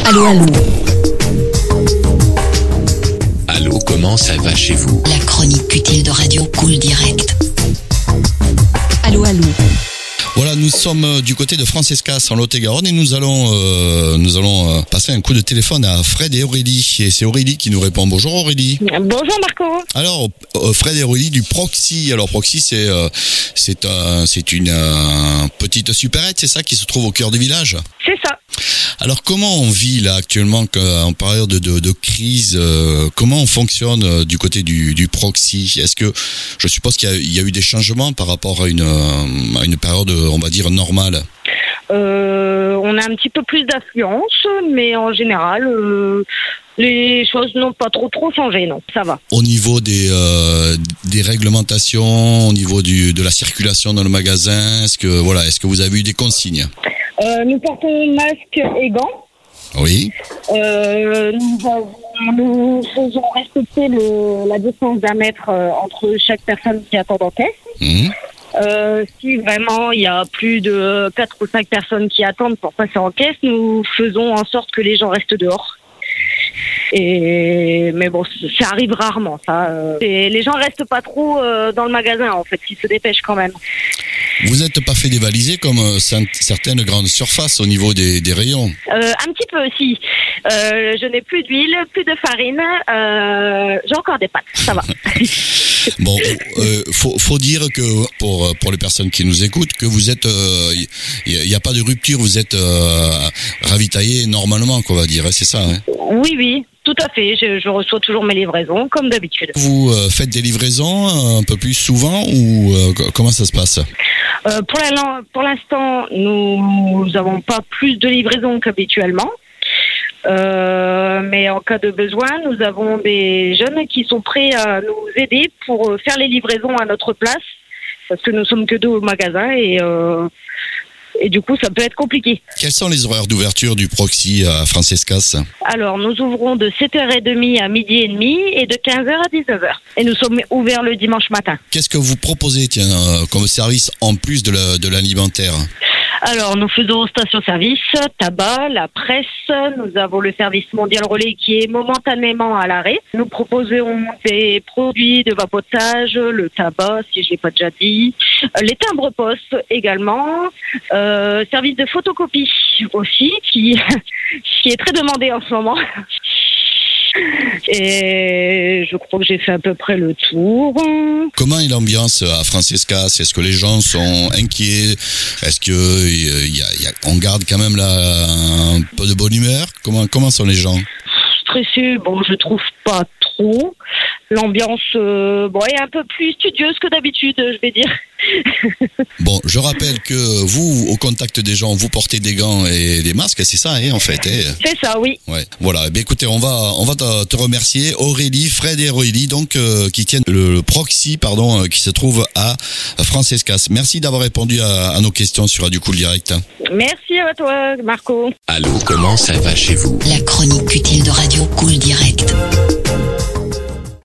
Allô, allô. Allô, comment ça va chez vous? La chronique utile de Radio Cool Direct. Allô, allô. Voilà, nous sommes du côté de Francescas en Lot-et-Garonne et nous allons passer un coup de téléphone à Fred et Aurélie. Et c'est Aurélie qui nous répond. Bonjour Aurélie. Bonjour Marco. Alors Fred et Aurélie du Proxy. Alors Proxy c'est une petite supérette, c'est ça, qui se trouve au cœur du village. C'est ça. Alors comment on vit là actuellement en période de crise, comment on fonctionne du côté du Proxy? Est-ce que je suppose qu'il y a eu des changements par rapport à une période, on va dire, normale? On a un petit peu plus d'affluence, mais en général, les choses n'ont pas trop changé, non, ça va. Au niveau des réglementations, au niveau de la circulation dans le magasin, est-ce que vous avez eu des consignes? Nous portons masque et gants. Oui. Nous faisons respecter la distance d'1 mètre entre chaque personne qui attend en caisse. Mmh. Si vraiment il y a plus de 4 ou 5 personnes qui attendent pour passer en caisse, nous faisons en sorte que les gens restent dehors. Mais bon, ça arrive rarement, ça. Les gens restent pas trop dans le magasin, en fait, ils se dépêchent quand même. Vous n'êtes pas fait dévaliser comme certaines grandes surfaces au niveau des rayons? Un petit peu aussi. Je n'ai plus d'huile, plus de farine. J'ai encore des pâtes, ça va. Bon, faut dire que pour les personnes qui nous écoutent, que vous êtes, il y a pas de rupture, vous êtes ravitaillé normalement, qu'on va dire, c'est ça, hein? Oui, tout à fait. Je reçois toujours mes livraisons, comme d'habitude. Vous faites des livraisons un peu plus souvent ou comment ça se passe? Pour l'instant, nous n'avons pas plus de livraisons qu'habituellement. Mais en cas de besoin, nous avons des jeunes qui sont prêts à nous aider pour faire les livraisons à notre place, parce que nous sommes que 2 au magasin et du coup ça peut être compliqué. Quels sont les horaires d'ouverture du Proxy à Francescas? Alors nous ouvrons de 7h30 à 12h30 et de 15h à 19h. Et nous sommes ouverts le dimanche matin. Qu'est-ce que vous proposez comme service en plus de l'alimentaire? Alors, nous faisons station-service, tabac, la presse. Nous avons le service mondial relais qui est momentanément à l'arrêt. Nous proposons des produits de vapotage, le tabac, si je l'ai pas déjà dit, les timbres-poste également, service de photocopie aussi, qui est très demandé en ce moment. Et je crois que j'ai fait à peu près le tour. Comment est l'ambiance à Francescas? Est-ce que les gens sont inquiets? Est-ce que on garde quand même un peu de bonne humeur? Comment sont les gens? Stressés, bon, je trouve pas trop. L'ambiance est un peu plus studieuse que d'habitude, je vais dire. Bon, je rappelle que vous, au contact des gens, vous portez des gants et des masques, c'est ça, en fait. C'est ça, oui. Ouais. Voilà. Eh écoutez, on va te remercier, Aurélie, Fred et Aurélie, donc qui tiennent le Proxy, qui se trouve à Francescas. Merci d'avoir répondu à nos questions sur Radio Cool Direct. Merci à toi, Marco. Allô, comment ça va chez vous? La chronique utile de Radio Cool Direct.